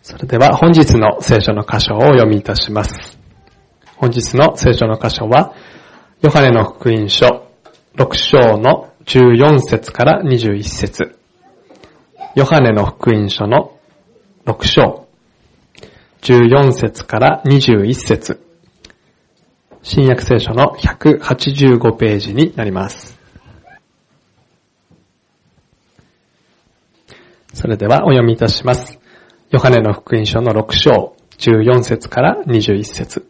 それでは本日の聖書の箇所をお読みいたします。本日の聖書の箇所は、ヨハネの福音書6章の14節から21節。ヨハネの福音書の6章14節から21節。新約聖書の185ページになります。それではお読みいたします。ヨハネの福音書の6章14節から21節。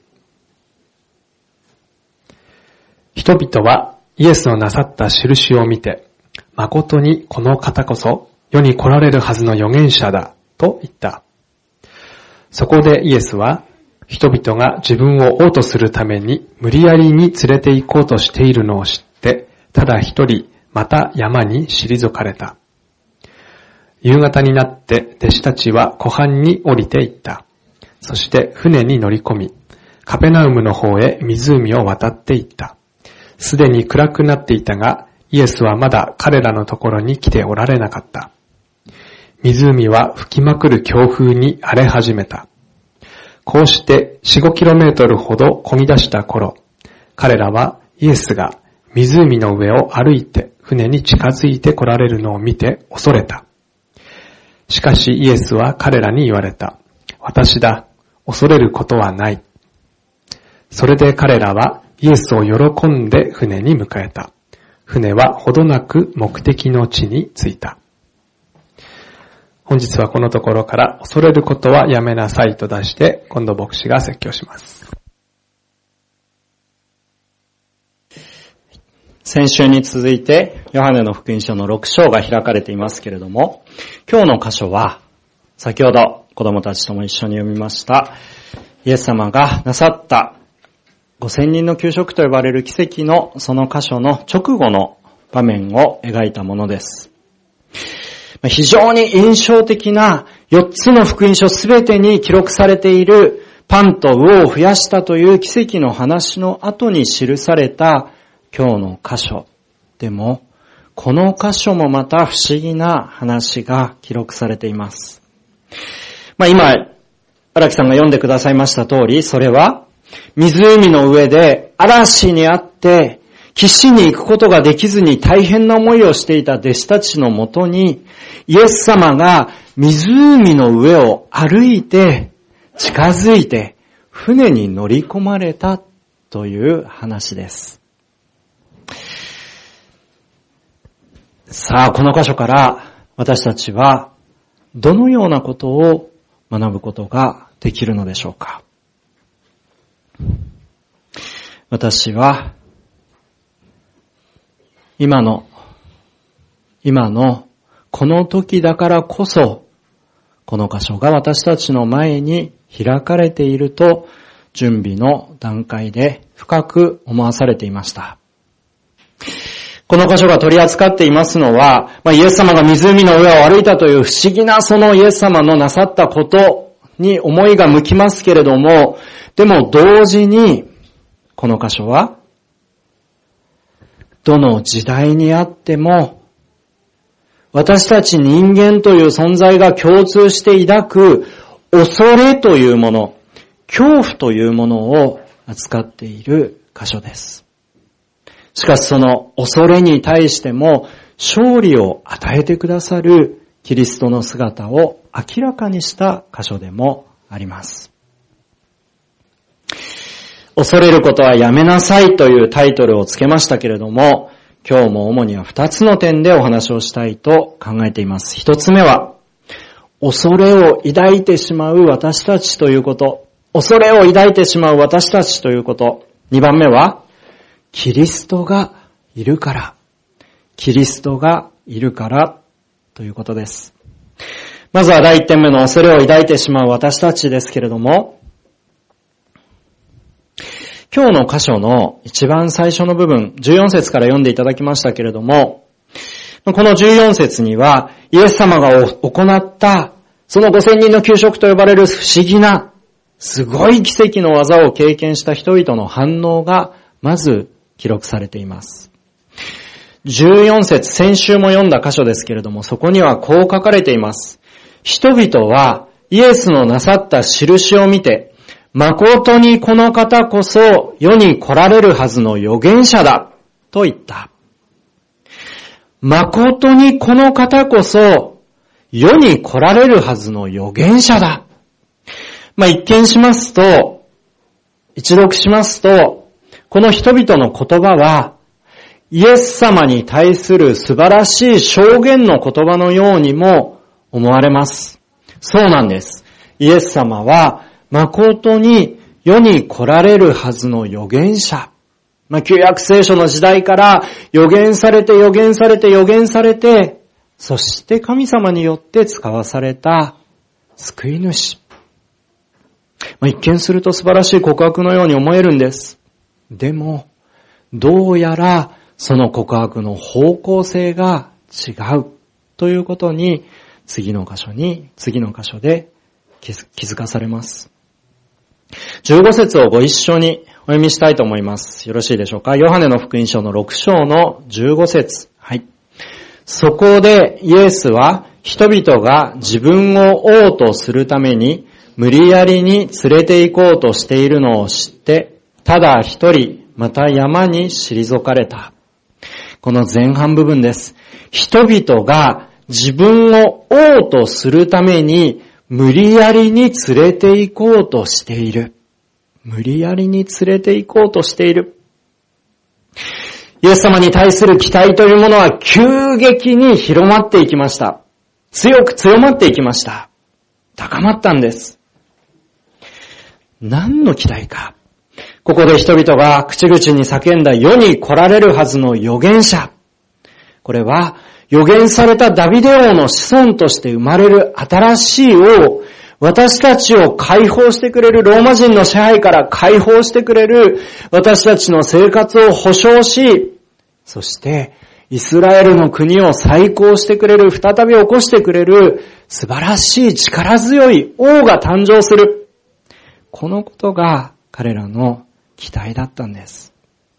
人々はイエスのなさった印を見て、誠にこの方こそ世に来られるはずの預言者だと言った。そこでイエスは人々が自分を王とするために無理やりに連れて行こうとしているのを知って、ただ一人また山に退かれた。夕方になって弟子たちは湖畔に降りて行った。そして船に乗り込み、カペナウムの方へ湖を渡って行った。すでに暗くなっていたが、イエスはまだ彼らのところに来ておられなかった。湖は吹きまくる強風に荒れ始めた。こうして4、5kmほど漕ぎ出した頃、彼らはイエスが湖の上を歩いて船に近づいて来られるのを見て恐れた。しかしイエスは彼らに言われた。私だ。恐れることはない。それで彼らはイエスを喜んで船に迎えた。船はほどなく目的の地に着いた。本日はこのところから恐れることはやめなさいと題して、今度牧師が説教します。 先週に続いて、ヨハネの福音書の6章が開かれていますけれども、今日の箇所は、先ほど子供たちとも一緒に読みました、イエス様がなさった5000人の給食と呼ばれる奇跡のその箇所の直後の場面を描いたものです。非常に印象的な4つの福音書すべてに記録されているパンと魚を増やしたという奇跡の話の後に記された今日の箇所。でも、この箇所もまた不思議な話が記録されています。今、荒木さんが読んでくださいました通り、それは湖の上で嵐にあって岸に行くことができずに大変な思いをしていた弟子たちのもとに、イエス様が湖の上を歩いて近づいて船に乗り込まれたという話です。さあ、この箇所から私たちはどのようなことを学ぶことができるのでしょうか。私は今のこの時だからこそ、この箇所が私たちの前に開かれていると準備の段階で深く思わされていました。この箇所が取り扱っていますのは、イエス様が湖の上を歩いたという不思議なそのイエス様のなさったことに思いが向きますけれども、でも同時にこの箇所はどの時代にあっても私たち人間という存在が共通して抱く恐れというもの、恐怖というものを扱っている箇所です。しかしその恐れに対しても勝利を与えてくださるキリストの姿を明らかにした箇所でもあります。恐れることはやめなさいというタイトルをつけましたけれども、今日も主には2つの点でお話をしたいと考えています。1つ目は、恐れを抱いてしまう私たちということ。恐れを抱いてしまう私たちということ。2番目は、キリストがいるから。キリストがいるからということです。まずは第1点目の恐れを抱いてしまう私たちですけれども、今日の箇所の一番最初の部分、14節から読んでいただきましたけれども、この14節には、イエス様が行った、その5000人の給食と呼ばれる不思議な、すごい奇跡の技を経験した人々の反応が、まず記録されています。14節、先週も読んだ箇所ですけれども、そこにはこう書かれています。人々はイエスのなさった印を見て、誠にこの方こそ世に来られるはずの預言者だと言った。誠にこの方こそ世に来られるはずの預言者だ。一見しますと、一読しますと、この人々の言葉は、イエス様に対する素晴らしい証言の言葉のようにも思われます。そうなんです。イエス様は、誠に世に来られるはずの預言者。旧約聖書の時代から預言されて、そして神様によって使わされた救い主。一見すると素晴らしい告白のように思えるんです。でも、どうやらその告白の方向性が違うということに次の箇所で気づかされます。15節をご一緒にお読みしたいと思います。よろしいでしょうか。ヨハネの福音書の6章の15節。はい。そこでイエスは人々が自分を王とするために無理やりに連れて行こうとしているのを知って、ただ一人また山に退かれた。この前半部分です。人々が自分を王とするために無理やりに連れて行こうとしている。無理やりに連れて行こうとしている。イエス様に対する期待というものは急激に広まっていきました。強まっていきました。高まったんです。何の期待か。ここで人々が口々に叫んだ世に来られるはずの預言者。これは預言されたダビデ王の子孫として生まれる新しい王、私たちを解放してくれる、ローマ人の支配から解放してくれる、私たちの生活を保障し、そしてイスラエルの国を再興してくれる、再び起こしてくれる素晴らしい力強い王が誕生する。このことが彼らの期待だったんです。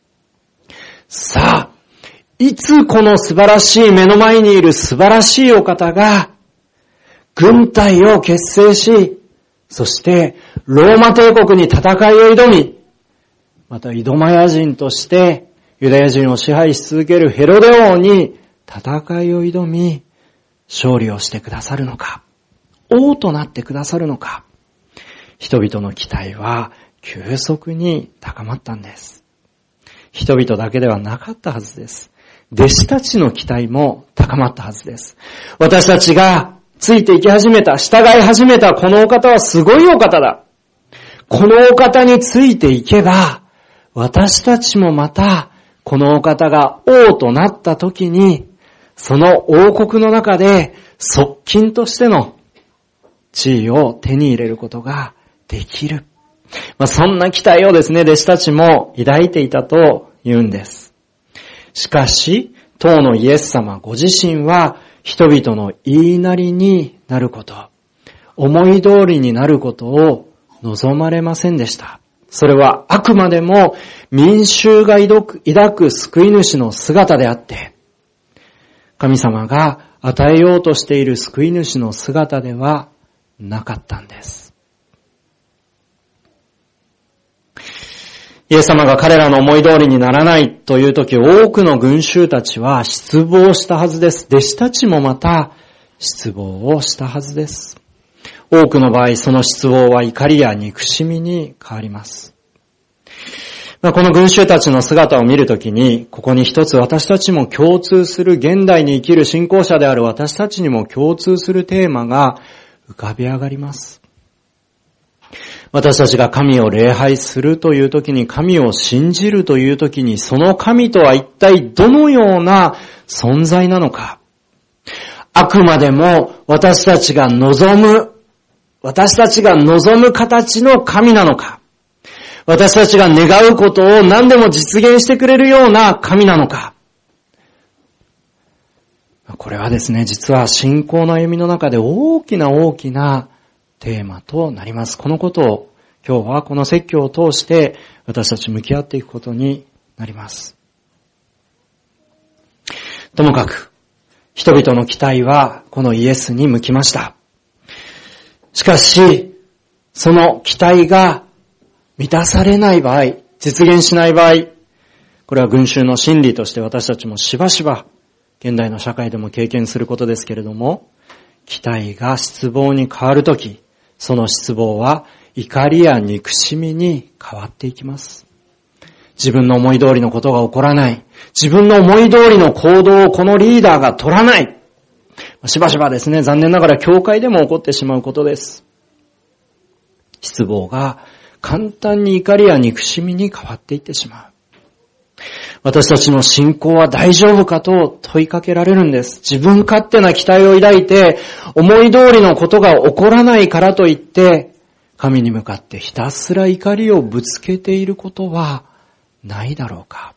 さあ、いつこの素晴らしい目の前にいる素晴らしいお方が軍隊を結成し、そしてローマ帝国に戦いを挑み、またイドマヤ人としてユダヤ人を支配し続けるヘロデ王に戦いを挑み、勝利をしてくださるのか、王となってくださるのか、人々の期待は急速に高まったんです。人々だけではなかったはずです。弟子たちの期待も高まったはずです。私たちがついていき始めた、従い始めたこのお方はすごいお方だ。このお方についていけば、私たちもまたこのお方が王となった時に、その王国の中で側近としての地位を手に入れることができる。そんな期待をですね、弟子たちも抱いていたと言うんです。しかし、当のイエス様ご自身は人々の言いなりになること、思い通りになることを望まれませんでした。それはあくまでも民衆が抱く救い主の姿であって、神様が与えようとしている救い主の姿ではなかったんです。イエス様が彼らの思い通りにならないという時、多くの群衆たちは失望したはずです。弟子たちもまた失望をしたはずです。多くの場合、その失望は怒りや憎しみに変わります。この群衆たちの姿を見るときに、ここに一つ私たちも共通する、現代に生きる信仰者である私たちにも共通するテーマが浮かび上がります。私たちが神を礼拝するというときに、神を信じるというときに、その神とは一体どのような存在なのか。あくまでも私たちが望む形の神なのか。私たちが願うことを何でも実現してくれるような神なのか。これはですね、実は信仰の歩みの中で大きなテーマとなります。このことを今日はこの説教を通して私たち向き合っていくことになります。ともかく人々の期待はこのイエスに向きました。 しかし、その期待が満たされない場合、実現しない場合、これは群衆の心理として私たちもしばしば現代の社会でも経験することですけれども、期待が失望に変わるとき、その失望は怒りや憎しみに変わっていきます。自分の思い通りのことが起こらない。自分の思い通りの行動をこのリーダーが取らない。しばしばですね、残念ながら教会でも起こってしまうことです。失望が簡単に怒りや憎しみに変わっていってしまう。私たちの信仰は大丈夫かと問いかけられるんです。自分勝手な期待を抱いて、思い通りのことが起こらないからといって、神に向かってひたすら怒りをぶつけていることはないだろうか。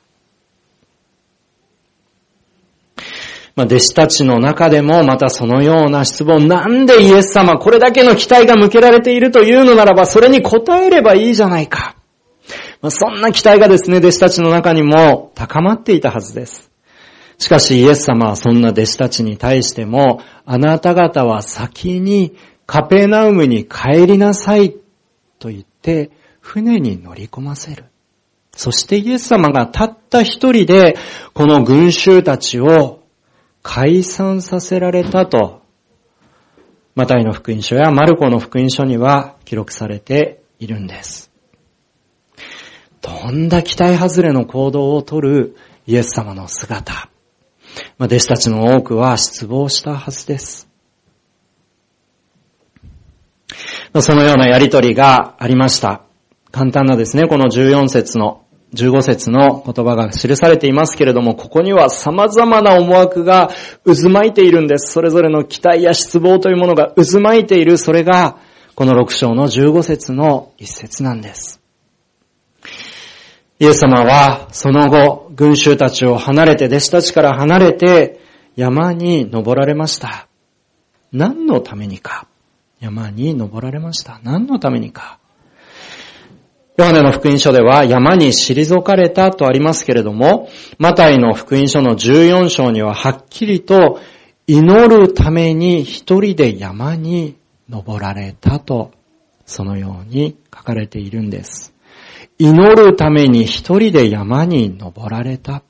弟子たちの中でもまたそのような質問、なんでイエス様これだけの期待が向けられているというのならばそれに応えればいいじゃないか。そんな期待がですね、弟子たちの中にも高まっていたはずです。しかしイエス様はそんな弟子たちに対しても、あなた方は先にカペナウムに帰りなさいと言って船に乗り込ませる。そしてイエス様がたった一人でこの群衆たちを解散させられたと、マタイの福音書やマルコの福音書には記録されているんです。とんだ期待外れの行動をとるイエス様の姿。弟子たちの多くは失望したはずです。そのようなやりとりがありました。簡単なですね、この15節の言葉が記されていますけれども、ここには様々な思惑が渦巻いているんです。それぞれの期待や失望というものが渦巻いている、それがこの6章の15節の一節なんです。イエス様はその後、群衆たちを離れて、弟子たちから離れて山に登られました。何のためにか。山に登られました。何のためにか。ヨハネの福音書では山に退かれたとありますけれども、マタイの福音書の14章にははっきりと祈るために一人で山に登られたと、そのように書かれているんです。祈るために一人で山に登られた。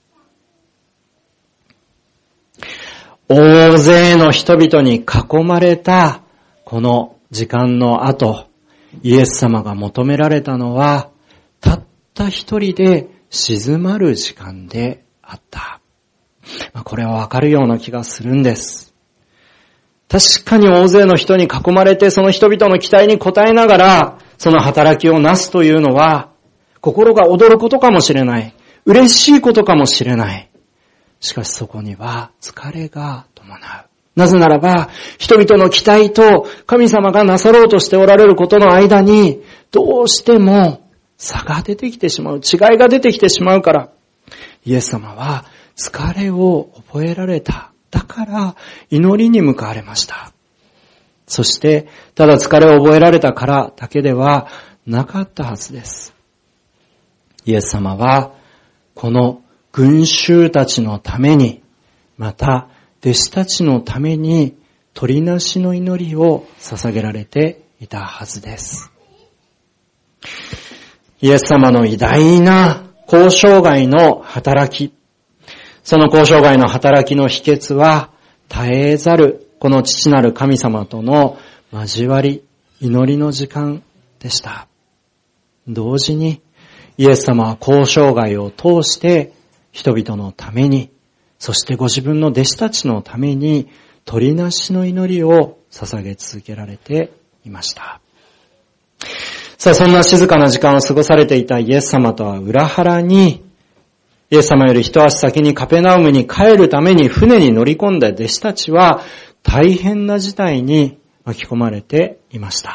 大勢の人々に囲まれたこの時間の後、イエス様が求められたのは、たった一人で静まる時間であった。これはわかるような気がするんです。確かに大勢の人に囲まれて、その人々の期待に応えながら、その働きをなすというのは、心が躍ることかもしれない。嬉しいことかもしれない。しかしそこには疲れが伴う。なぜならば、人々の期待と神様がなさろうとしておられることの間に、どうしても差が出てきてしまう、違いが出てきてしまうから、イエス様は疲れを覚えられた。だから祈りに向かわれました。そして、ただ疲れを覚えられたからだけではなかったはずです。イエス様は、この群衆たちのために、また、弟子たちのために取りなしの祈りを捧げられていたはずです。イエス様の偉大な交渉外の働き、その交渉外の働きの秘訣は絶えざるこの父なる神様との交わり、祈りの時間でした。同時にイエス様は交渉外を通して人々のために、そしてご自分の弟子たちのために取りなしの祈りを捧げ続けられていました。さあ、そんな静かな時間を過ごされていたイエス様とは裏腹に、イエス様より一足先にカペナウムに帰るために船に乗り込んだ弟子たちは大変な事態に巻き込まれていました。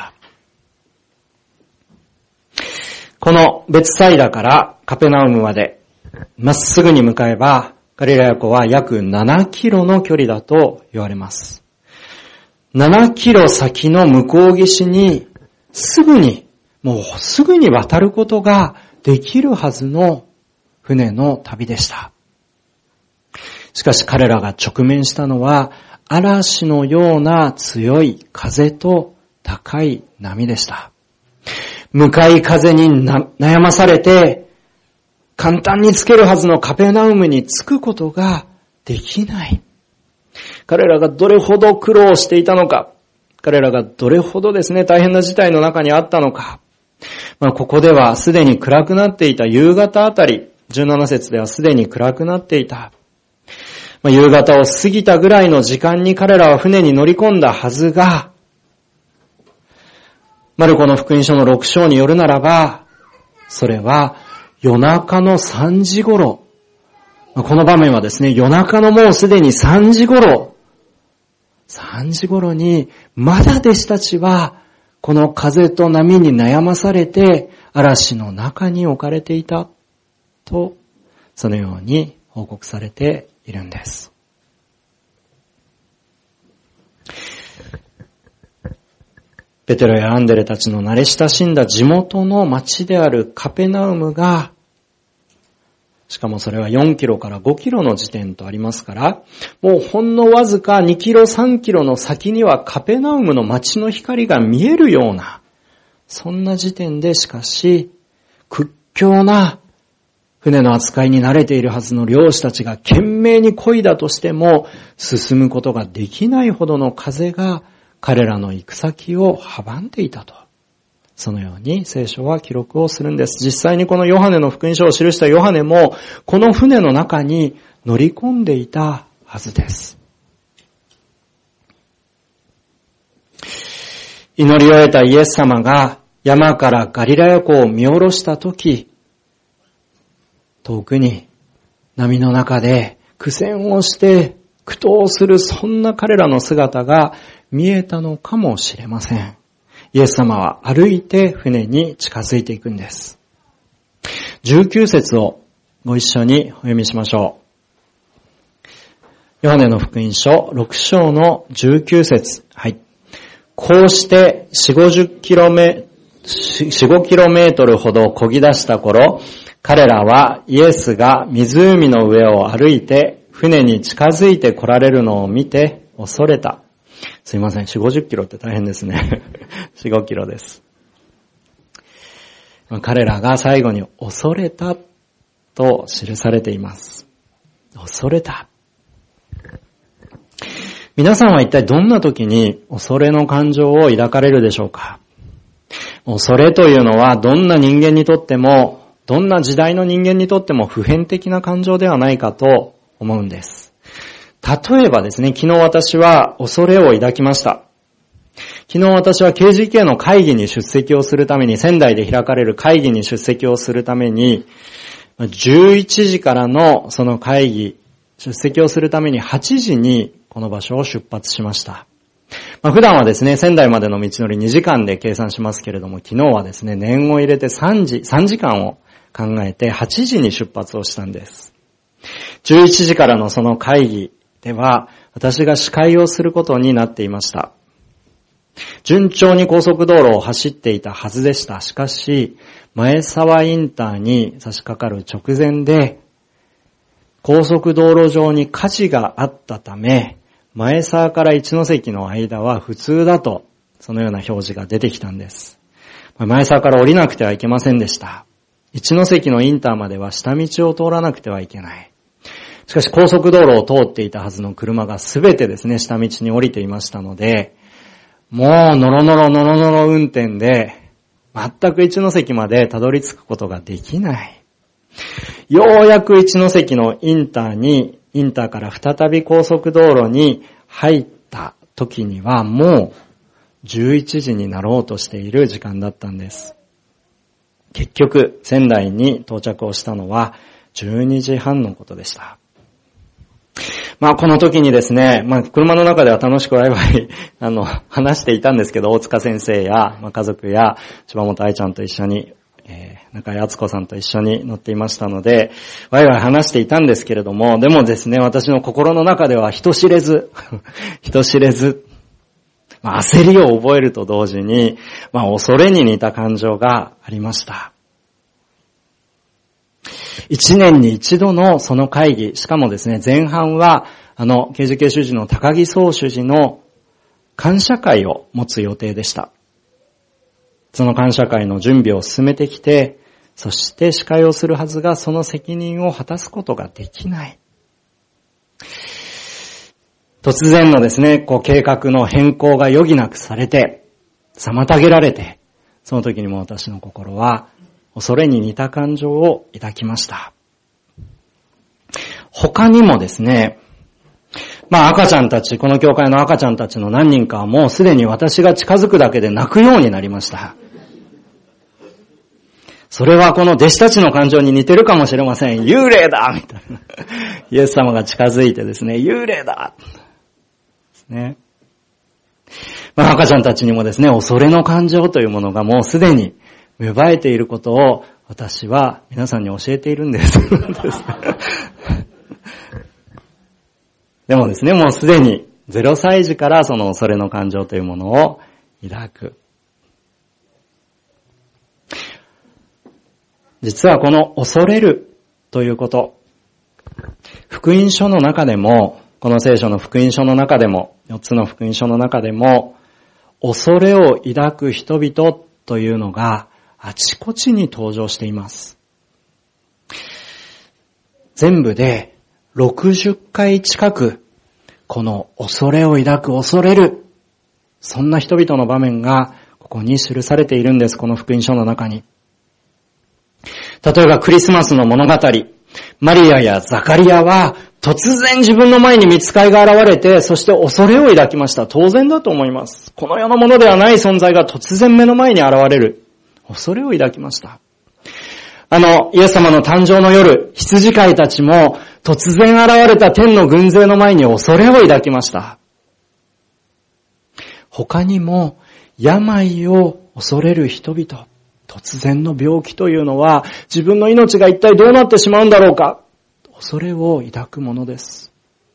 このベツサイダからカペナウムまでまっすぐに向かえば、ガリラヤ湖は約7キロの距離だと言われます。7キロ先の向こう岸にもうすぐに渡ることができるはずの船の旅でした。しかし彼らが直面したのは嵐のような強い風と高い波でした。向かい風に悩まされて、簡単に着けるはずのカペナウムに着くことができない。彼らがどれほど苦労していたのか、彼らがどれほどですね、大変な事態の中にあったのか。ここではすでに暗くなっていた夕方あたり、17節ではすでに暗くなっていた。夕方を過ぎたぐらいの時間に彼らは船に乗り込んだはずが、マルコの福音書の6章によるならば、それは夜中の3時頃、この場面はですね、夜中のもうすでに3時頃に、まだ弟子たちは、この風と波に悩まされて、嵐の中に置かれていた、と、そのように報告されているんです。ペテロやアンデレたちの慣れ親しんだ地元の町であるカペナウムが、しかもそれは4キロから5キロの時点とありますから、もうほんのわずか2キロ3キロの先にはカペナウムの町の光が見えるような、そんな時点でしかし、屈強な船の扱いに慣れているはずの漁師たちが懸命に漕いだとしても、進むことができないほどの風が彼らの行く先を阻んでいたと。そのように聖書は記録をするんです。実際にこのヨハネの福音書を記したヨハネも、この船の中に乗り込んでいたはずです。祈り終えたイエス様が山からガリラヤ湖を見下ろしたとき、遠くに波の中で苦戦をして苦闘するそんな彼らの姿が見えたのかもしれません。イエス様は歩いて船に近づいていくんです。19節をご一緒にお読みしましょう。ヨハネの福音書6章の19節。はい。こうして4、5キロメートルほど漕ぎ出した頃、彼らはイエスが湖の上を歩いて船に近づいて来られるのを見て恐れた。すいません、4、50キロって大変ですね。4、5キロです。彼らが最後に恐れたと記されています。恐れた。皆さんは一体どんな時に恐れの感情を抱かれるでしょうか？恐れというのはどんな人間にとっても、どんな時代の人間にとっても普遍的な感情ではないかと思うんです。例えばですね、昨日私は恐れを抱きました。昨日私は KGK の会議に出席をするために、仙台で開かれる会議に出席をするために、11時からのその会議、出席をするために8時にこの場所を出発しました。普段はですね、仙台までの道のり2時間で計算しますけれども、昨日はですね、念を入れて3時間を考えて8時に出発をしたんです。11時からのその会議では、私が司会をすることになっていました。順調に高速道路を走っていたはずでした。しかし、前沢インターに差し掛かる直前で、高速道路上に火事があったため、前沢から一ノ関の間は普通だと、そのような表示が出てきたんです。前沢から降りなくてはいけませんでした。一ノ関のインターまでは下道を通らなくてはいけない。しかし高速道路を通っていたはずの車がすべてですね、下道に降りていましたので、もうノロノロ運転で、全く一ノ関までたどり着くことができない。ようやく一ノ関のインターから再び高速道路に入った時にはもう11時になろうとしている時間だったんです。結局仙台に到着をしたのは12時半のことでした。この時にですね、車の中では楽しくワイワイ話していたんですけど、大塚先生や、家族や柴本愛ちゃんと一緒に、中井敦子さんと一緒に乗っていましたので、ワイワイ話していたんですけれども、でもですね、私の心の中では人知れず、焦りを覚えると同時に、恐れに似た感情がありました。1年に一度のその会議、しかもですね、前半は、KGK 主事の高木総主事の感謝会を持つ予定でした。 その感謝会の準備を進めてきて、そして司会をするはずがその責任を果たすことができない。突然のですね、計画の変更が余儀なくされて、妨げられて、その時にも私の心は恐れに似た感情を抱きました。他にもですね、赤ちゃんたち、この教会の赤ちゃんたちの何人かはもうすでに私が近づくだけで泣くようになりました。それはこの弟子たちの感情に似てるかもしれません。幽霊だみたいな。イエス様が近づいてですね、幽霊だですね。赤ちゃんたちにもですね、恐れの感情というものがもうすでに芽生えていることを私は皆さんに教えているんです。でもですね、もうすでに0歳児からその恐れの感情というものを抱く。実はこの恐れるということ、福音書の中でも、この聖書の福音書の中でも、4つの福音書の中でも、恐れを抱く人々というのがあちこちに登場しています。全部で60回近く、この恐れを抱く、恐れる、そんな人々の場面がここに記されているんです、この福音書の中に。例えばクリスマスの物語、マリアやザカリアは突然自分の前に御使いが現れて、そして恐れを抱きました。当然だと思います。この世のものではない存在が突然目の前に現れる。恐れを抱きました。イエス様の誕生の夜、羊飼いたちも突然現れた天の軍勢の前に恐れを抱きました。他にも病を恐れる人々、突然の病気というのは自分の命が一体どうなってしまうんだろうか、恐れを抱くものです。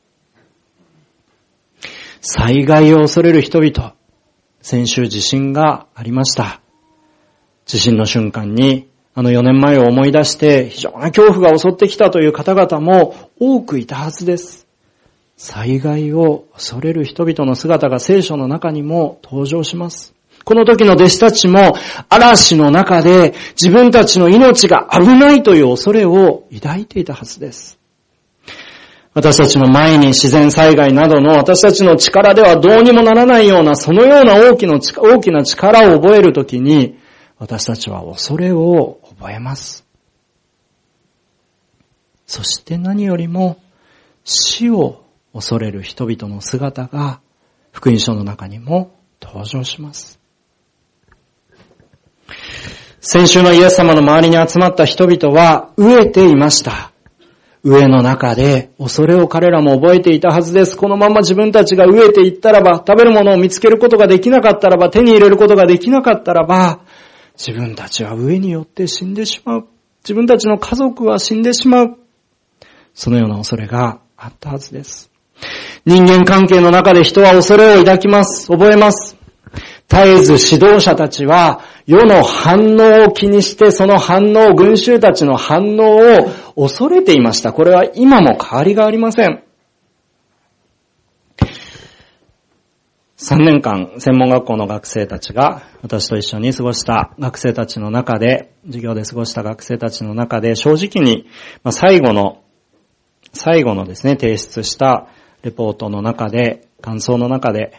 災害を恐れる人々、先週地震がありました。地震の瞬間に4年前を思い出して非常な恐怖が襲ってきたという方々も多くいたはずです。災害を恐れる人々の姿が聖書の中にも登場します。この時の弟子たちも嵐の中で自分たちの命が危ないという恐れを抱いていたはずです。私たちの前に自然災害などの私たちの力ではどうにもならないようなそのような大きな力を覚えるときに私たちは恐れを覚えます。そして何よりも死を恐れる人々の姿が福音書の中にも登場します。先週のイエス様の周りに集まった人々は飢えていました。飢えの中で恐れを彼らも覚えていたはずです。このまま自分たちが飢えていったらば、食べるものを見つけることができなかったらば、手に入れることができなかったらば、自分たちは飢えによって死んでしまう。自分たちの家族は死んでしまう。そのような恐れがあったはずです。人間関係の中で人は恐れを抱きます。覚えます。絶えず指導者たちは世の反応を気にしてその反応、群衆たちの反応を恐れていました。これは今も変わりがありません。3年間専門学校の学生たちが私と一緒に過ごした学生たちの中で、授業で過ごした学生たちの中で正直に最後のですね、提出したレポートの中で、感想の中で、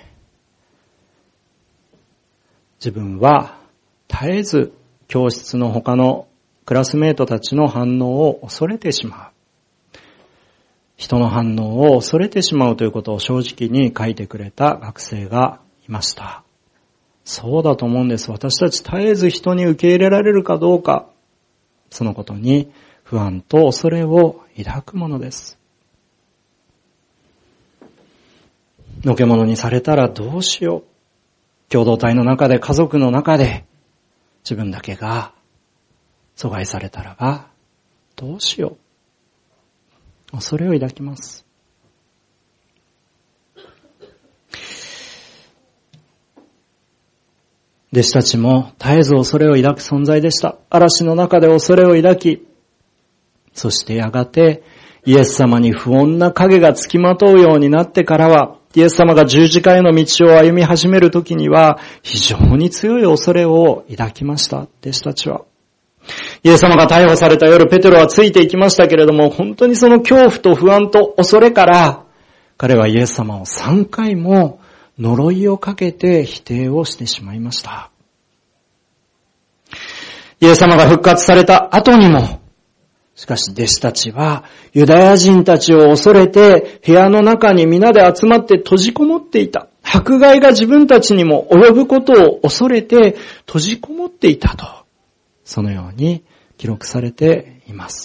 自分は絶えず教室の他のクラスメートたちの反応を恐れてしまう。人の反応を恐れてしまうということを正直に書いてくれた学生がいました。そうだと思うんです。私たち絶えず人に受け入れられるかどうか、そのことに不安と恐れを抱くものです。のけ者にされたらどうしよう。共同体の中で、家族の中で、自分だけが阻害されたらば、どうしよう。恐れを抱きます。弟子たちも絶えず恐れを抱く存在でした。嵐の中で恐れを抱き、そしてやがてイエス様に不穏な影がつきまとうようになってからは、 イエス様が十字架への道を歩み始めるときには、非常に強い恐れを抱きました、弟子たちは。イエス様が逮捕された夜、ペテロはついていきましたけれども、本当にその恐怖と不安と恐れから、彼はイエス様を3回も呪いをかけて否定をしてしまいました。イエス様が復活された後にも、しかし弟子たちはユダヤ人たちを恐れて部屋の中に皆で集まって閉じこもっていた。迫害が自分たちにも及ぶことを恐れて閉じこもっていたと、そのように記録されています。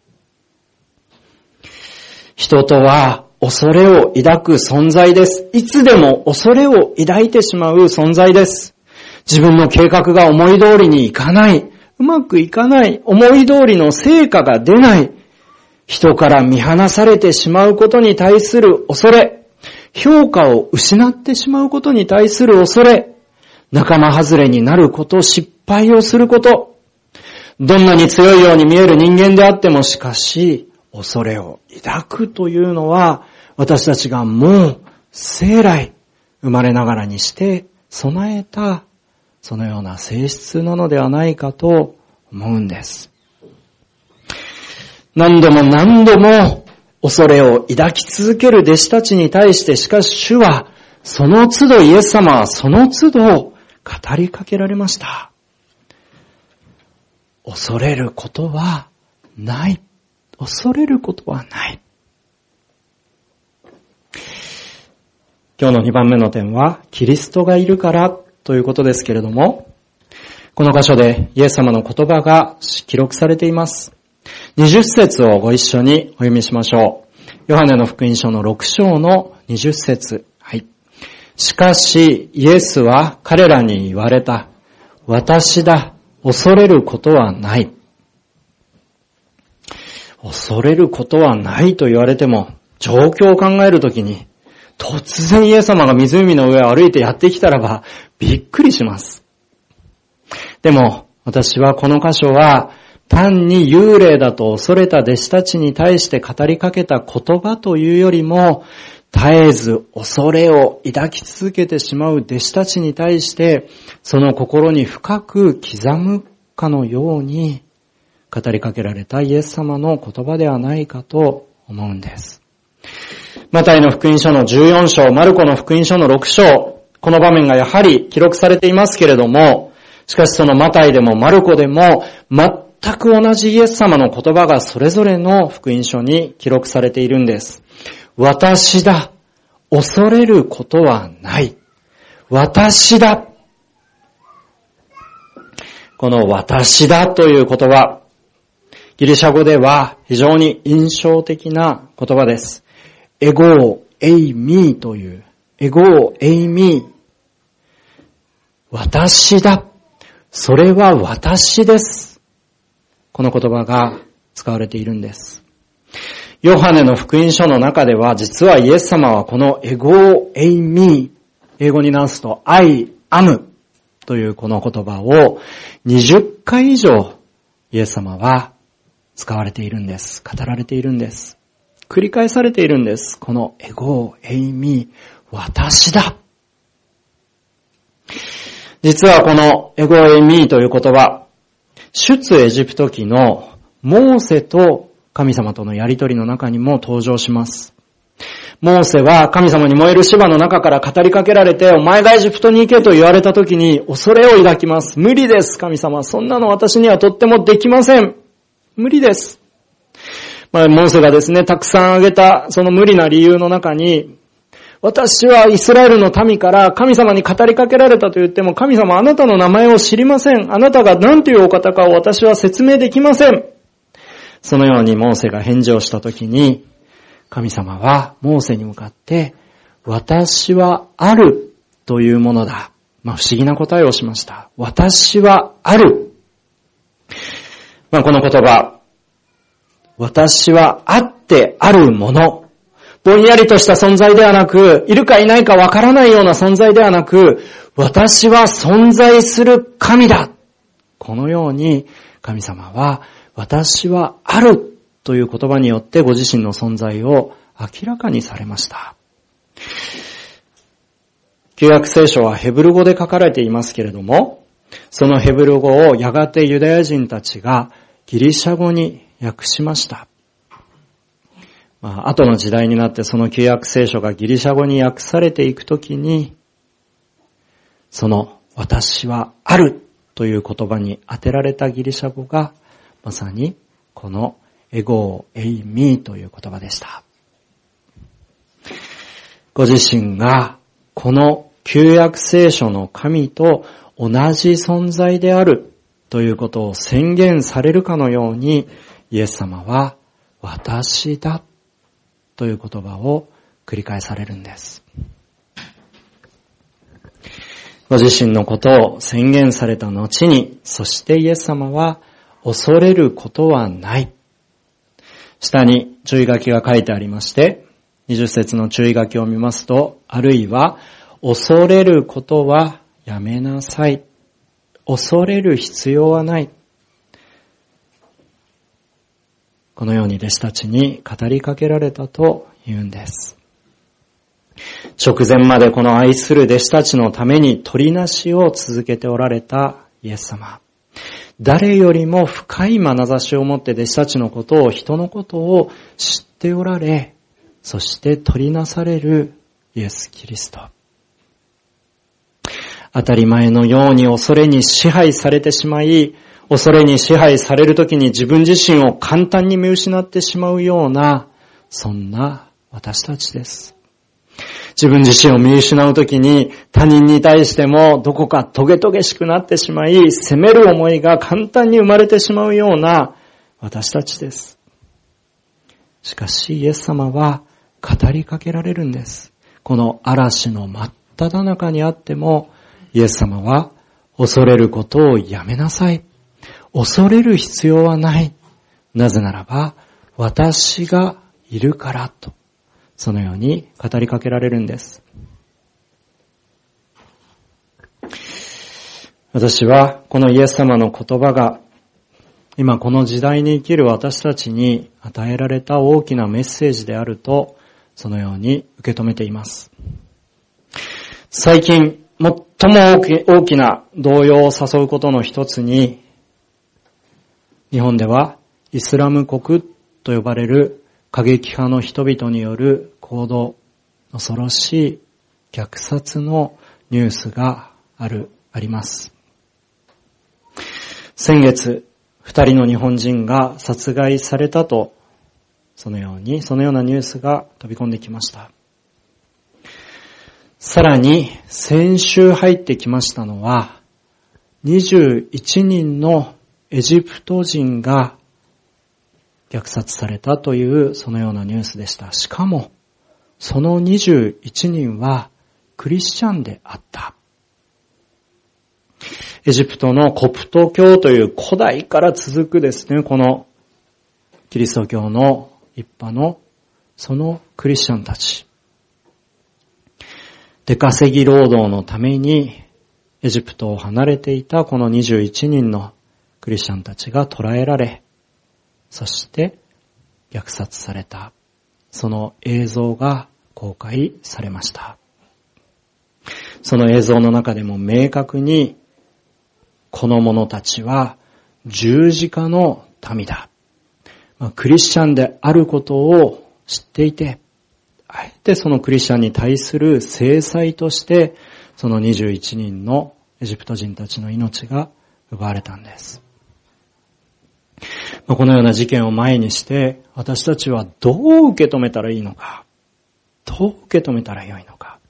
人とは恐れを抱く存在です。いつでも恐れを抱いてしまう存在です。自分の計画が思い通りにいかない。うまくいかない。思い通りの成果が出ない。人から見放されてしまうことに対する恐れ。評価を失ってしまうことに対する恐れ。仲間外れになること、失敗をすること。どんなに強いように見える人間であっても、しかし、恐れを抱くというのは、私たちがもう生来生まれながらにして備えた、そのような性質なのではないかと思うんです。何度も何度も恐れを抱き続ける弟子たちに対して、しかし主はその都度、イエス様はその都度語りかけられました。恐れることはない。恐れることはない。今日の2番目の点は、キリストがいるからということですけれども、この箇所でイエス様の言葉が記録されています。20節をご一緒にお読みしましょう。ヨハネの福音書の6章の20節。はい。しかし、イエスは彼らに言われた。私だ。恐れることはない。恐れることはないと言われても、状況を考えるときに、突然イエス様が湖の上を歩いてやってきたらば、びっくりします。でも、私はこの箇所は、単に幽霊だと恐れた弟子たちに対して語りかけた言葉というよりも、絶えず恐れを抱き続けてしまう弟子たちに対して、その心に深く刻むかのように語りかけられたイエス様の言葉ではないかと思うんです。マタイの福音書の14章、マルコの福音書の6章、この場面がやはり記録されていますけれども、しかしそのマタイでもマルコでも全く同じイエス様の言葉がそれぞれの福音書に記録されているんです。私だ。恐れることはない。私だ。この私だという言葉、ギリシャ語では非常に印象的な言葉です。エゴーエイミーという、エゴーエイミー。私だ。それは私です。この言葉が使われているんです。ヨハネの福音書の中では、実はイエス様はこのエゴーエイミー、英語に直すと I am というこの言葉を20回以上イエス様は使われているんです。語られているんです。繰り返されているんです。このエゴーエイミー、私だ。実はこのエゴーエイミーという言葉、出エジプト記のモーセと神様とのやりとりの中にも登場します。モーセは神様に燃える芝の中から語りかけられて、お前がエジプトに行けと言われた時に恐れを抱きます。無理です、神様。そんなの私にはとってもできません。無理です。モーセがですね、たくさん挙げたその無理な理由の中に、私はイスラエルの民から神様に語りかけられたと言っても、神様あなたの名前を知りません。あなたが何というお方かを私は説明できません。そのようにモーセが返事をしたときに、神様はモーセに向かって、私はあるというものだ。不思議な答えをしました。私はある。この言葉、私はあってあるもの。ぼんやりとした存在ではなく、いるかいないかわからないような存在ではなく、私は存在する神だ。このように神様は、私はあるという言葉によってご自身の存在を明らかにされました。 旧約聖書はヘブル語で書かれていますけれども、そのヘブル語をやがてユダヤ人たちがギリシャ語に訳しました。後の時代になってその旧約聖書がギリシャ語に訳されていくときに、その私はあるという言葉に当てられたギリシャ語がまさにこのエゴーエイミーという言葉でした。ご自身がこの旧約聖書の神と同じ存在であるということを宣言されるかのように、イエス様は私だという言葉を繰り返されるんです。ご自身のことを宣言された後に、そしてイエス様は恐れることはない。下に注意書きが書いてありまして、20節の注意書きを見ますと、あるいは恐れることはやめなさい。恐れる必要はない。このように弟子たちに語りかけられたと言うんです。直前までこの愛する弟子たちのために取りなしを続けておられたイエス様。誰よりも深い眼差しを持って弟子たちのことを、人のことを知っておられ、そして取りなされるイエス・キリスト。当たり前のように恐れに支配されてしまい、恐れに支配されるときに自分自身を簡単に見失ってしまうような、そんな私たちです。自分自身を見失うときに他人に対してもどこかトゲトゲしくなってしまい、責める思いが簡単に生まれてしまうような私たちです。しかしイエス様は語りかけられるんです。この嵐の真っ只中にあっても、イエス様は恐れることをやめなさい。恐れる必要はない。なぜならば私がいるからと、そのように語りかけられるんです。私はこのイエス様の言葉が今この時代に生きる私たちに与えられた大きなメッセージであると、そのように受け止めています。最近最も大きな動揺を誘うことの一つに、日本ではイスラム国と呼ばれる過激派の人々による行動、恐ろしい虐殺のニュースがあります。先月、2人の日本人が殺害されたと、そのようなニュースが飛び込んできました。さらに、先週入ってきましたのは、21人のエジプト人が虐殺されたという、そのようなニュースでした。しかも、その21人はクリスチャンであった。エジプトのコプト教という古代から続くですね、このキリスト教の一派のそのクリスチャンたち。出稼ぎ労働のためにエジプトを離れていたこの21人のクリスチャンたちが捕らえられ、そして虐殺された。その映像が公開されました。その映像の中でも明確に、この者たちは十字架の民だ。クリスチャンであることを知っていて、あえてそのクリスチャンに対する制裁として、その21人のエジプト人たちの命が奪われたんです。このような事件を前にして、私たちはどう受け止めたらいいのか、どう受け止めたらよいのか。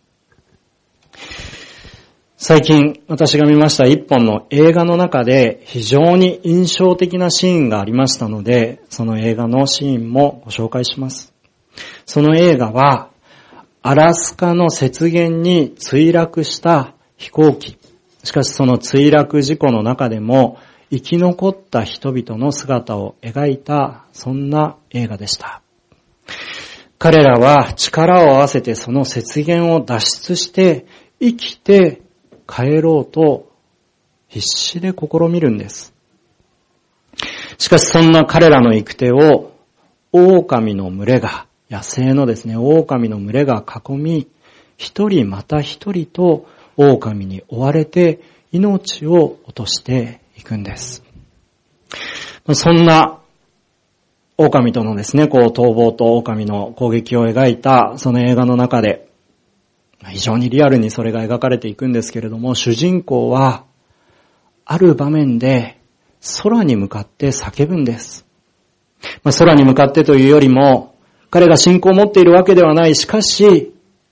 最近私が見ました一本の映画の中で非常に印象的なシーンがありましたので、その映画のシーンもご紹介します。その映画は、アラスカの雪原に墜落した飛行機。しかしその墜落事故の中でも生き残った人々の姿を描いた、そんな映画でした。彼らは力を合わせてその雪原を脱出して生きて帰ろうと必死で試みるんです。しかしそんな彼らの行く手を狼の群れが野生のですね、狼の群れが囲み、一人また一人と狼に追われて命を落としていくんです。そんな狼とのですね、逃亡と狼の攻撃を描いたその映画の中で、非常にリアルにそれが描かれていくんですけれども、主人公はある場面で空に向かって叫ぶんです。空に向かってというよりも、彼が信仰を持っているわけではない。しかし、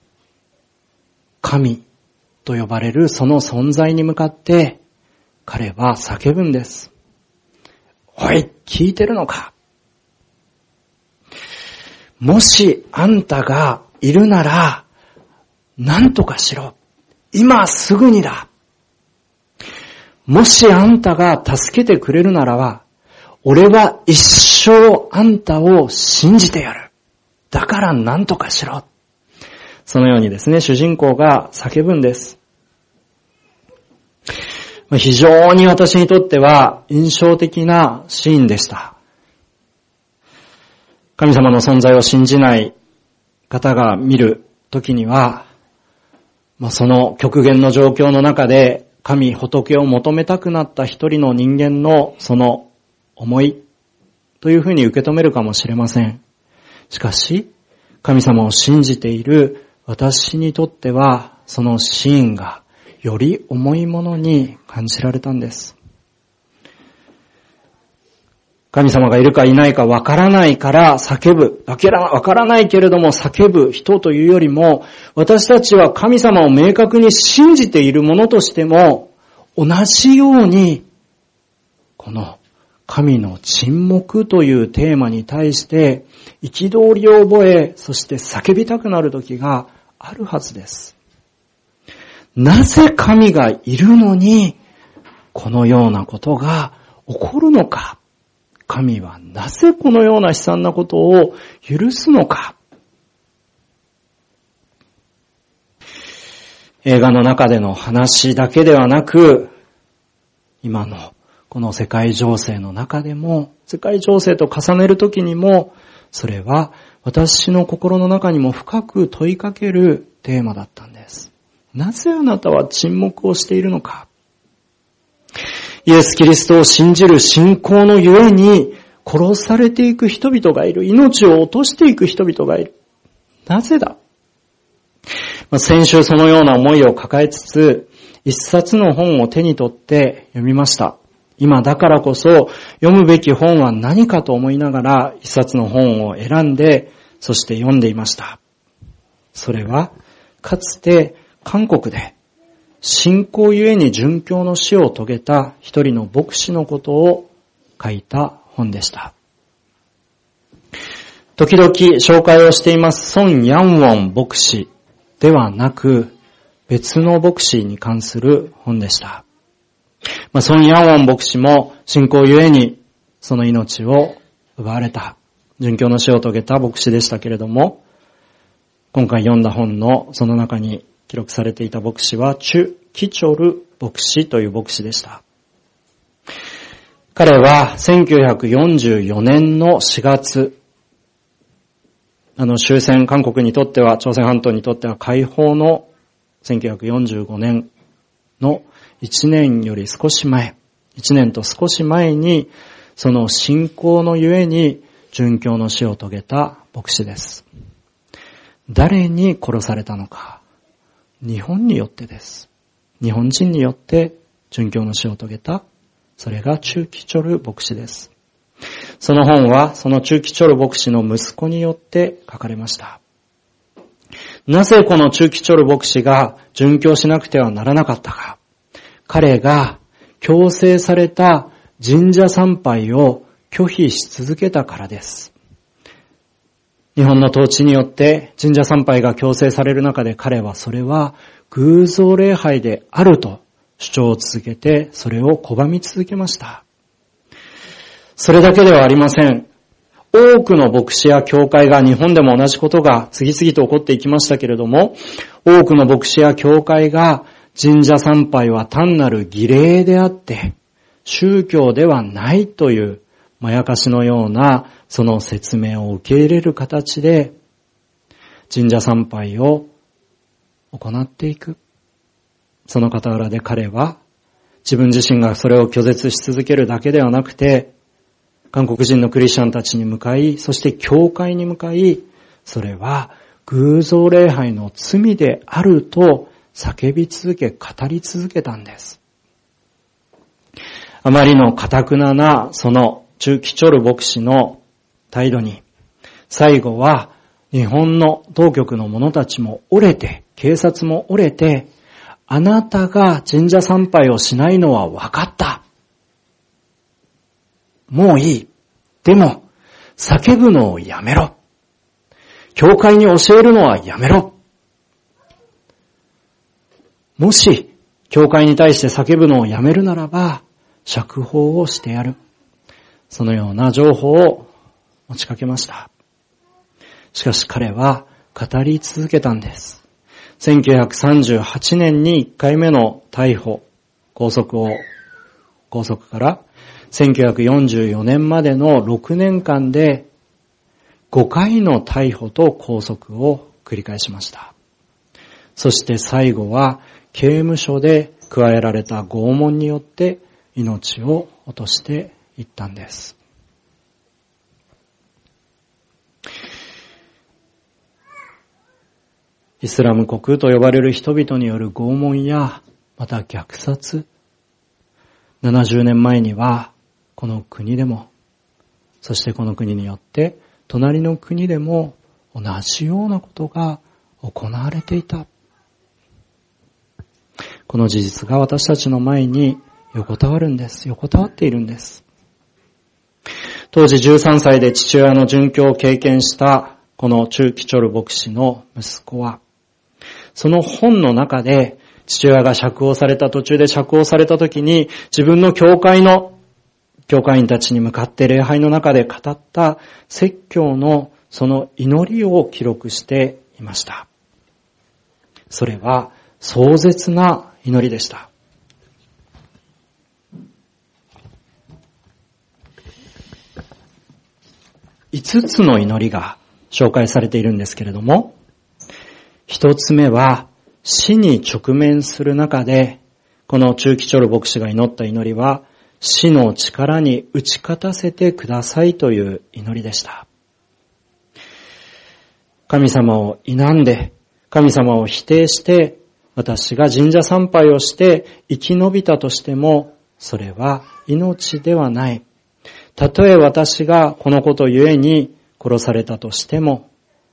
神と呼ばれるその存在に向かって彼は叫ぶんです。おい、聞いてるのか？もしあんたがいるなら何とかしろ。今すぐにだ。もしあんたが助けてくれるならば、俺は一生あんたを信じてやる。だから何とかしろ。そのようにですね、主人公が叫ぶんです。非常に私にとっては印象的なシーンでした。神様の存在を信じない方が見るときには、その極限の状況の中で神仏を求めたくなった一人の人間のその思いというふうに受け止めるかもしれません。しかし、神様を信じている私にとっては、そのシーンがより重いものに感じられたんです。神様がいるかいないかわからないから叫ぶ。わからないけれども叫ぶ人というよりも、私たちは神様を明確に信じているものとしても、同じように、この神の沈黙というテーマに対して憤りを覚え、そして叫びたくなる時があるはずです。なぜ神がいるのに、このようなことが起こるのか。神はなぜこのような悲惨なことを許すのか。映画の中での話だけではなく、今のこの世界情勢の中でも、世界情勢と重ねるときにも、それは私の心の中にも深く問いかけるテーマだったんです。なぜあなたは沈黙をしているのか。イエス・キリストを信じる信仰のゆえに殺されていく人々がいる。命を落としていく人々がいる。なぜだ？先週そのような思いを抱えつつ、一冊の本を手に取って読みました。今だからこそ読むべき本は何かと思いながら一冊の本を選んで、そして読んでいました。それはかつて韓国で信仰ゆえに殉教の死を遂げた一人の牧師のことを書いた本でした。時々紹介をしていますソン・ヤンウォン牧師ではなく、別の牧師に関する本でした。ソン・ヤンウォン牧師も信仰ゆえにその命を奪われた、殉教の死を遂げた牧師でしたけれども、今回読んだ本のその中に記録されていた牧師はチュ・キチョル牧師という牧師でした。彼は1944年の4月、終戦、韓国にとっては、朝鮮半島にとっては解放の1945年の1年より少し前、1年と少し前に、その信仰のゆえに殉教の死を遂げた牧師です。誰に殺されたのか。日本によってです。日本人によって殉教の死を遂げた、それがチュ・キチョル牧師です。その本はそのチュ・キチョル牧師の息子によって書かれました。なぜこのチュ・キチョル牧師が殉教しなくてはならなかったか。彼が強制された神社参拝を拒否し続けたからです。日本の統治によって神社参拝が強制される中で、彼はそれは偶像礼拝であると主張を続けて、それを拒み続けました。それだけではありません。多くの牧師や教会が、日本でも同じことが次々と起こっていきましたけれども、多くの牧師や教会が神社参拝は単なる儀礼であって宗教ではないというまやかしのようなその説明を受け入れる形で神社参拝を行っていく。その傍らで彼は自分自身がそれを拒絶し続けるだけではなくて、韓国人のクリスチャンたちに向かい、そして教会に向かい、それは偶像礼拝の罪であると叫び続け、語り続けたんです。あまりの堅くななそのチュ・キチョル牧師の態度に、最後は日本の当局の者たちも折れて、警察も折れて、あなたが神社参拝をしないのは分かった。もういい。でも、叫ぶのをやめろ。教会に教えるのはやめろ。もし、教会に対して叫ぶのをやめるならば、釈放をしてやる。そのような情報を持ちかけました。しかし彼は語り続けたんです。1938年に1回目の逮捕、拘束から1944年までの6年間で5回の逮捕と拘束を繰り返しました。そして最後は刑務所で加えられた拷問によって命を落としていったんです。イスラム国と呼ばれる人々による拷問や、また虐殺。70年前には、この国でも、そしてこの国によって、隣の国でも同じようなことが行われていた。この事実が私たちの前に横たわるんです。横たわっているんです。当時13歳で父親の殉教を経験したこのチュ・キチョル牧師の息子は、その本の中で父親が途中で釈放された時に自分の教会員たちに向かって礼拝の中で語った説教のその祈りを記録していました。それは壮絶な祈りでした。5つの祈りが紹介されているんですけれども、1つ目は死に直面する中で、このチュ・キチョル牧師が祈った祈りは、死の力に打ち勝たせてくださいという祈りでした。神様を否んで、神様を否定して、私が神社参拝をして生き延びたとしても、それは命ではない。たとえ私がこのことゆえに殺されたとしても、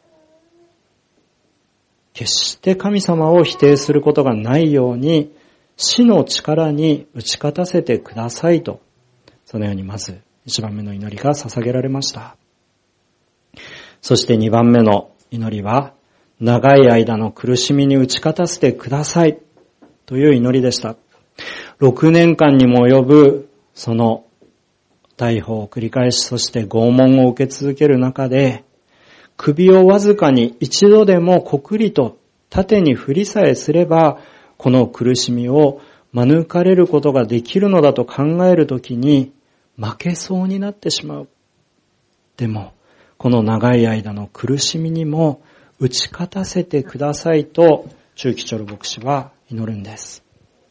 決して神様を否定することがないように、死の力に打ち勝たせてくださいと、そのようにまず1番目の祈りが捧げられました。そして2番目の祈りは、長い間の苦しみに打ち勝たせてくださいという祈りでした。6年間にも及ぶその逮捕を繰り返し、そして拷問を受け続ける中で、首をわずかに一度でもこくりと縦に振りさえすれば、この苦しみを免れることができるのだと考えるときに負けそうになってしまう。でも、この長い間の苦しみにも打ち勝たせてくださいと、チュ・キチョル牧師は祈るんです。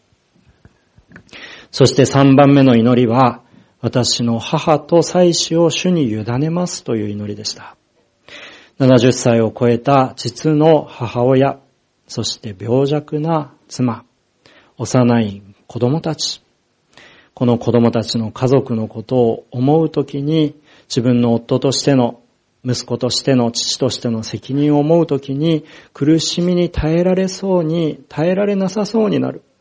そして3番目の祈りは、私の母と妻子を主に委ねますという祈りでした。70歳を超えた実の母親、そして病弱な妻、幼い子供たち、この子供たちの家族のことを思うときに、自分の夫としての、息子としての、父としての責任を思うときに、苦しみに耐えられなさそうになる。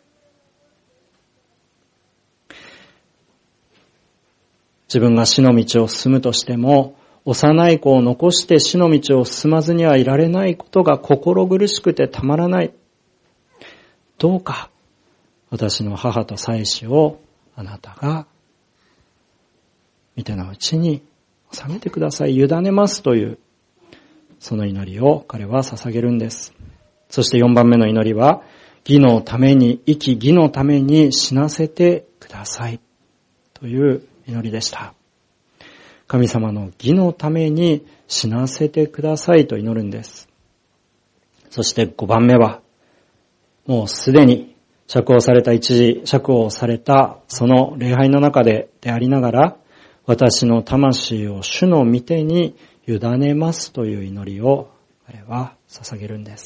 自分が死の道を進むとしても、幼い子を残して死の道を進まずにはいられないことが心苦しくてたまらない。どうか、私の母と妻子をあなたが見てのうちに収めてください。委ねますという、その祈りを彼は捧げるんです。そして4番目の祈りは、義のために死なせてくださいという祈りでした。神様の義のために死なせてくださいと祈るんです。 そして5番目は、もうすでに釈放された一時釈放されたその礼拝の中でありながら、私の魂を主の御手に委ねますという祈りを彼は捧げるんです。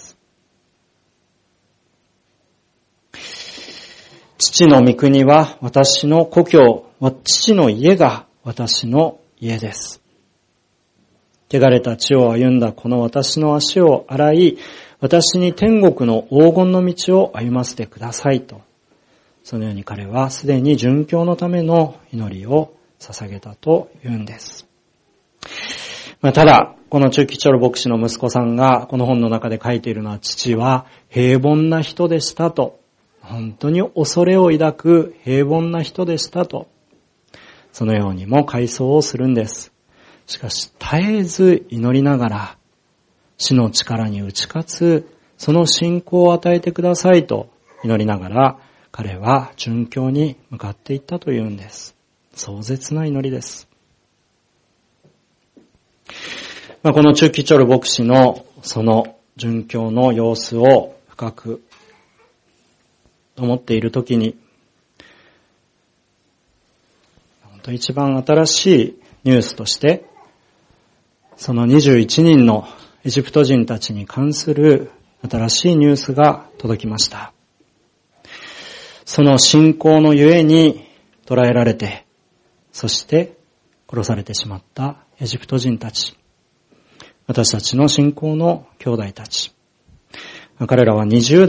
父の御国は私の故郷、父の家が私の家です。汚れた地を歩んだこの私の足を洗い、私に天国の黄金の道を歩ませてくださいと。そのように彼はすでに殉教のための祈りを捧げたと言うんです。ただ、この中吉チョル牧師の息子さんがこの本の中で書いているのは、父は平凡な人でしたと。本当に恐れを抱く平凡な人でしたと。そのようにも回想をするんです。しかし絶えず祈りながら、死の力に打ち勝つ、その信仰を与えてくださいと祈りながら、彼は殉教に向かっていったというんです。壮絶な祈りです。この中吉チョル牧師のその殉教の様子を深く思っているときに、本当一番新しいニュースとして、その21人のエジプト人たちに関する新しいニュースが届きました。その信仰のゆえに捕らえられて、そして殺されてしまったエジプト人たち。私たちの信仰の兄弟たち。彼らの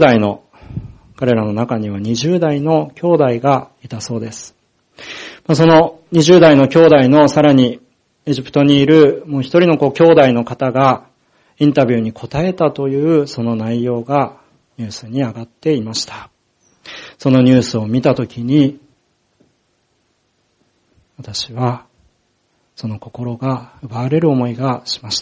中には20代の兄弟がいたそうです。その20代の兄弟のさらにエジプトにいるもう一人の兄弟の方がインタビューに答えたというその内容がニュースに上がっていました。そのニュースを見たときに、私はその心が奪われる思いがしました。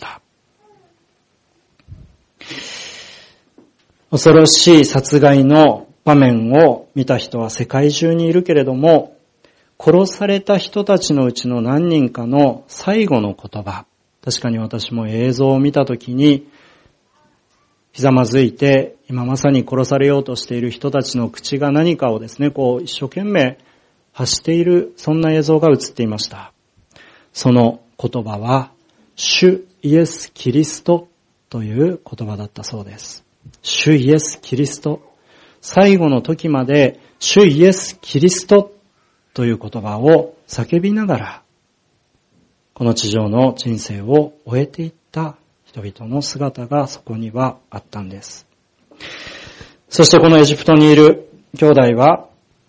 恐ろしい殺害の場面を見た人は世界中にいるけれども、殺された人たちのうちの何人かの最後の言葉、確かに私も映像を見たときに、ひざまずいて、今まさに殺されようとしている人たちの口が何かをですね、一生懸命発している、そんな映像が映っていました。その言葉は、主イエス・キリストという言葉だったそうです。主イエス・キリスト。最後の時まで、主イエス・キリストという言葉を叫びながら、この地上の人生を終えていった人々の姿がそこにはあったんです。そしてこのエジプトにいる兄弟は、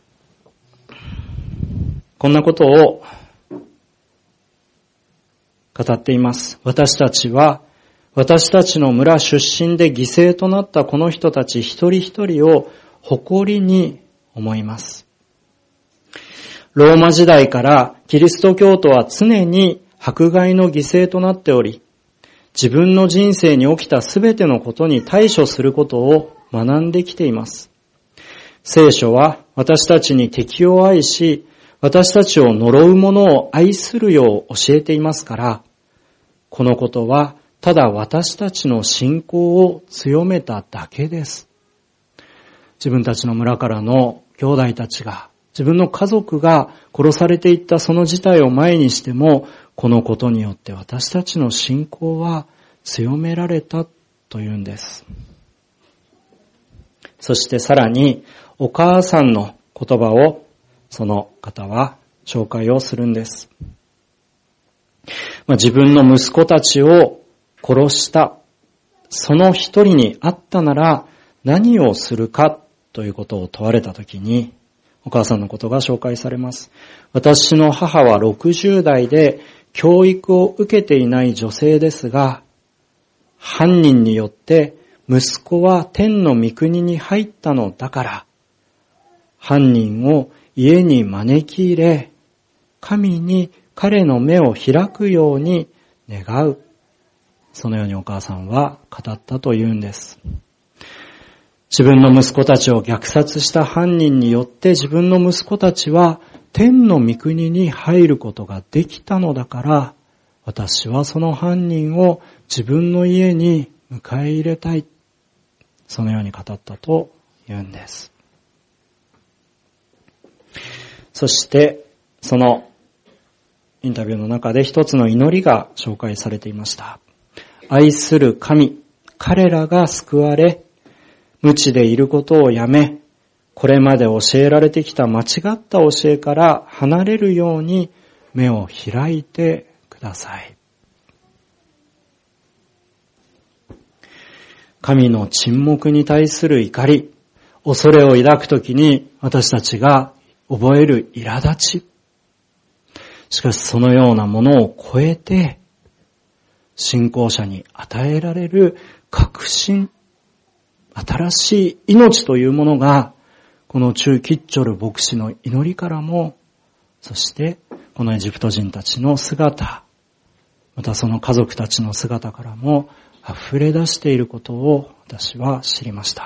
こんなことを語っています。私たちは、私たちの村出身で犠牲となったこの人たち一人一人を誇りに思います。ローマ時代からキリスト教徒は常に迫害の犠牲となっており、自分の人生に起きたすべてのことに対処することを学んできています。聖書は私たちに敵を愛し、私たちを呪う者を愛するよう教えていますから、このことはただ私たちの信仰を強めただけです。自分たちの村からの兄弟たちが、自分の家族が殺されていったその事態を前にしても、このことによって私たちの信仰は強められたというんです。そしてさらにお母さんの言葉をその方は紹介をするんです。自分の息子たちを殺したその一人に会ったなら何をするかということを問われたときに、お母さんのことが紹介されます。私の母は60代で教育を受けていない女性ですが、犯人によって息子は天の御国に入ったのだから、犯人を家に招き入れ、神に彼の目を開くように願う。そのようにお母さんは語ったというんです。自分の息子たちを虐殺した犯人によって自分の息子たちは天の御国に入ることができたのだから、私はその犯人を自分の家に迎え入れたい。 そのように語ったと言うんです。そして、そのインタビューの中で一つの祈りが紹介されていました。愛する神、彼らが救われ、無知でいることをやめ、これまで教えられてきた間違った教えから離れるように目を開いてください。神の沈黙に対する怒り、恐れを抱くときに私たちが覚える苛立ち。しかしそのようなものを超えて、信仰者に与えられる確信、新しい命というものが、このチュー・キッチョル牧師の祈りからも、そしてこのエジプト人たちの姿、またその家族たちの姿からも溢れ出していることを私は知りました。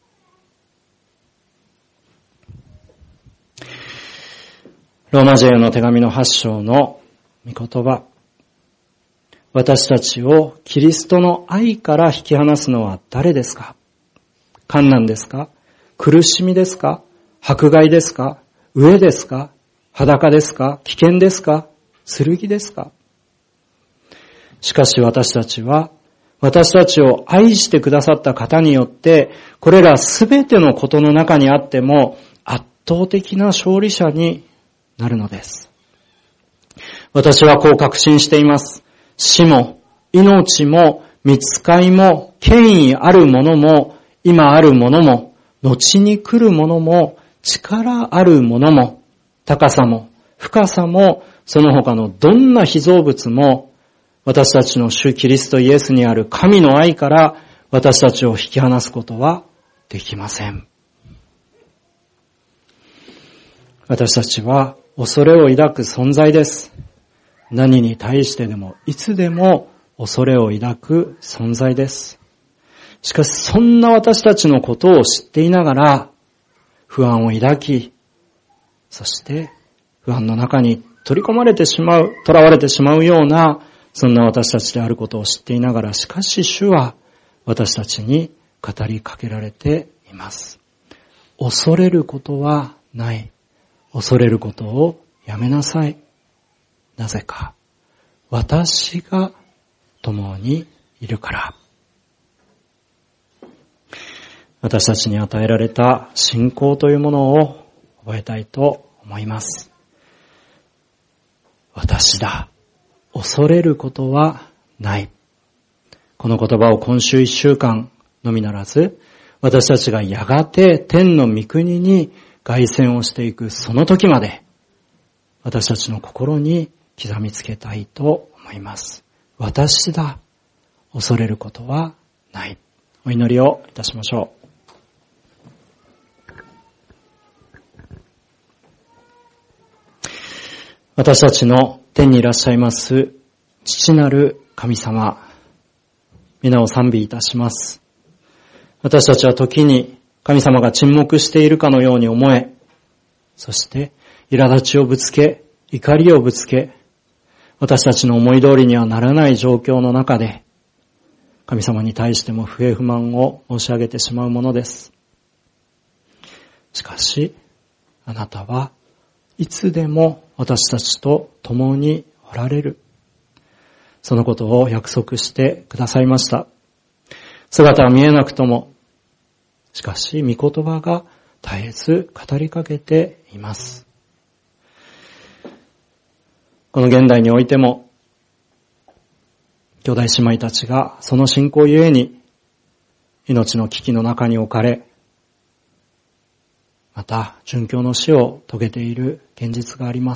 ローマ人への手紙の8章の御言葉。私たちをキリストの愛から引き離すのは誰ですか？困難ですか？苦しみですか？迫害ですか？飢えですか？裸ですか？危険ですか？剣ですか？しかし私たちは、私たちを愛してくださった方によって、これらすべてのことの中にあっても、圧倒的な勝利者になるのです。私はこう確信しています。死も、命も、御使いも、権威あるものも、今あるものも、後に来るものも、力あるものも、高さも、深さも、その他のどんな被造物も、私たちの主キリストイエスにある神の愛から私たちを引き離すことはできません。私たちは恐れを抱く存在です。何に対してでも、いつでも恐れを抱く存在です。しかしそんな私たちのことを知っていながら、不安を抱き、そして不安の中に取り込まれてしまう、囚われてしまうような、そんな私たちであることを知っていながら、しかし主は私たちに語りかけられています。恐れることはない。恐れることをやめなさい。なぜか。私が共にいるから。私たちに与えられた信仰というものを覚えたいと思います。私だ。恐れることはない。この言葉を今週1週間のみならず、私たちがやがて天の御国に凱旋をしていくその時まで、私たちの心に刻みつけたいと思います。私だ。恐れることはない。お祈りをいたしましょう。私たちの天にいらっしゃいます父なる神様、皆を賛美いたします。私たちは時に神様が沈黙しているかのように思え、そして苛立ちをぶつけ、怒りをぶつけ、私たちの思い通りにはならない状況の中で、神様に対しても不平不満を申し上げてしまうものです。しかし、あなたはいつでも私たちと共におられる。そのことを約束してくださいました。姿は見えなくとも、しかし御言葉が絶えず語りかけています。この現代においても、兄弟姉妹たちがその信仰ゆえに命の危機の中に置かれ、また殉教の死を遂げている現実があります。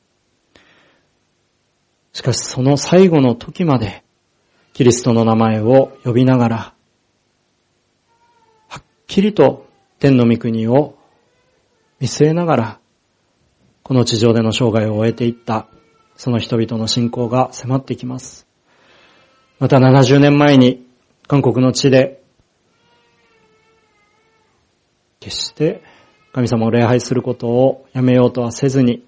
しかしその最後の時までキリストの名前を呼びながら、はっきりと天の御国を見据えながら、この地上での生涯を終えていったその人々の信仰が迫ってきます。また70年前に韓国の地で決して神様を礼拝することをやめようとはせずに、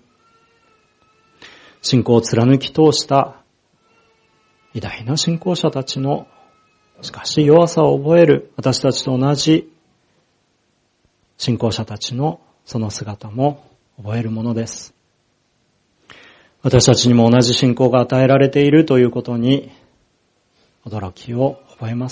信仰を貫き通した偉大な信仰者たちのしかし弱さを覚える私たちと同じ信仰者たちのその姿も覚えるものです。私たちにも同じ信仰が与えられているということに驚きを覚えます。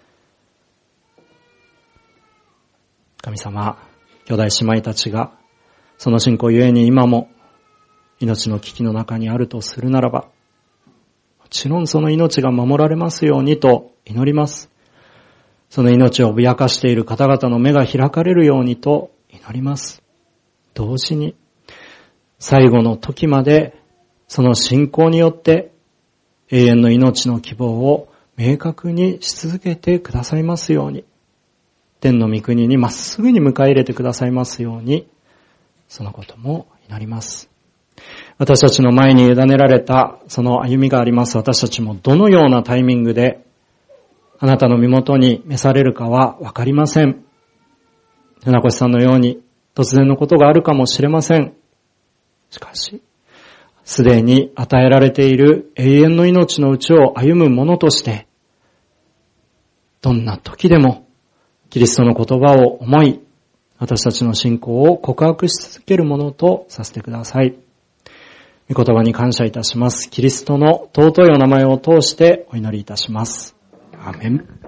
神様、兄弟姉妹たちがその信仰ゆえに今も命の危機の中にあるとするならば、もちろんその命が守られますようにと祈ります。その命を脅かしている方々の目が開かれるようにと祈ります。同時に最後の時までその信仰によって永遠の命の希望を明確にし続けてくださいますように、天の御国にまっすぐに迎え入れてくださいますように、そのことも祈ります。私たちの前に委ねられたその歩みがあります。私たちもどのようなタイミングであなたの身元に召されるかはわかりません。船越さんのように突然のことがあるかもしれません。しかし、すでに与えられている永遠の命のうちを歩む者として、どんな時でもキリストの言葉を思い、私たちの信仰を告白し続けるものとさせてください。御言葉に感謝いたします。キリストの尊いお名前を通してお祈りいたします。アーメン。